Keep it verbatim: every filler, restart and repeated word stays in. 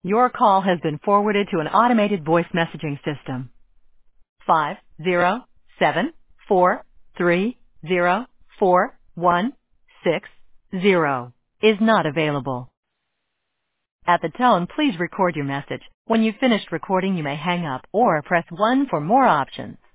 Your call has been forwarded to an automated voice messaging system. Five zero seven four three zero four one six zero is not available. At the tone, please record your message. When you've finished recording, you may hang up or press one for more options.